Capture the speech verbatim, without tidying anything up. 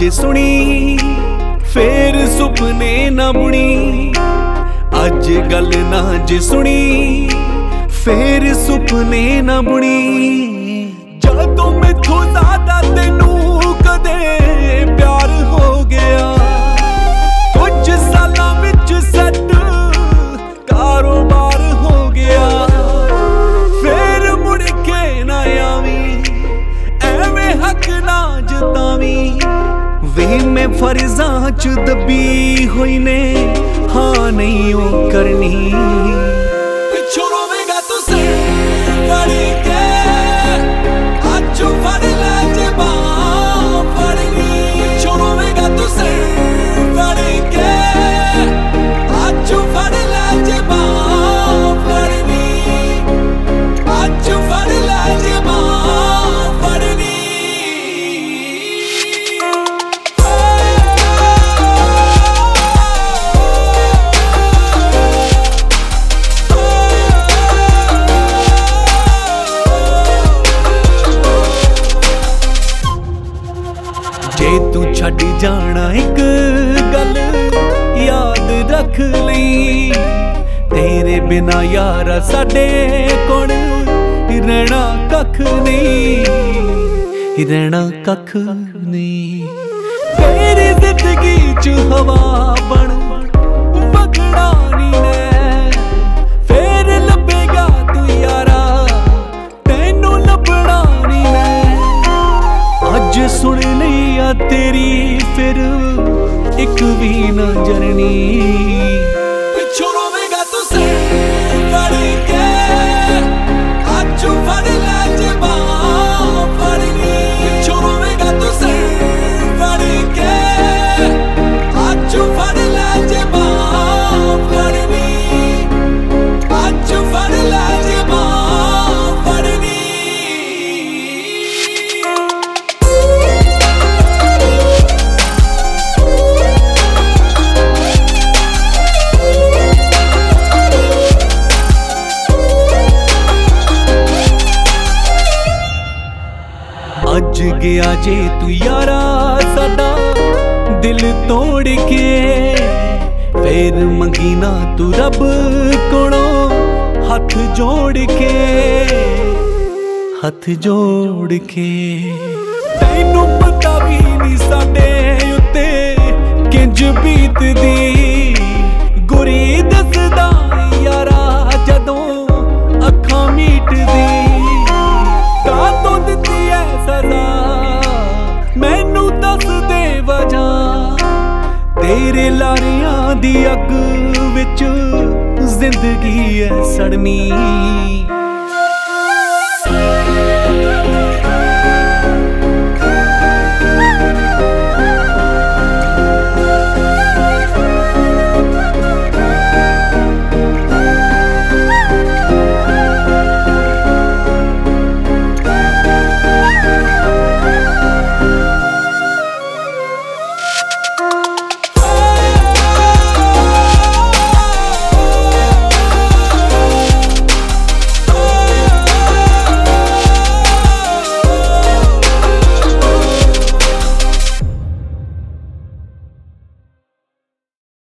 जे सुनी फेर सुपने ना बुनी। अज गल ना जे सुनी फेर सुपने ना बुनी। जदों मैथों ज़्यादा तेनू कदे प्यार हो गया, कुछ सालां विच सैट कारोबार हो गया। फिर मुड़ के ना आवी एवें हक ना जतावी। वे मैं फर्जां च दबी होई ने हाँ नहीं ओ करनी। पिछों रोवेगा तू सिर फड़ के अज फड़ लै जे बांह फड़नी। पिछों रोवेगा तू सिर फड़ के अज फड़ लै जे बांह फड़नी। अज फड़ लै जे बांह फड़नी। जे तू छड़ जाना एक गल याद रख लई, तेरे बिना यारा साडे कोल रहना कख नहीं, रहना कख नहीं। तेरी जिंदगी च हवा बन बगड़ा नी ने, फिर लभेगा तू यारा तेनू लभना नी ने। अज सुन लिया तेरी फिर एक भी ना जरनी। पिछों रोवेगा तू सिर फड़ के अज फड़ लै जे बांह फड़नी। पिछों रोवेगा तू सिर फड़ के अज फड़ लै जे बांह फड़नी। अज फड़ लै जे बांह फड़नी। अज गया जे तू यारा साडा दिल तोड़ के, फिर मंगी ना तू रब कोलों हथ जोड़ के, हथ जोड़ के। तैनू पता भी नहीं साडे उत्ते किंज बीतदी, गुरी दसदा यारा जदों अखां मीटदी। कातों दित्ती ऐ सज़ा मैनू दस दे वजह, तेरे लारियां दी अग विच जिंदगी ऐ सड़नी।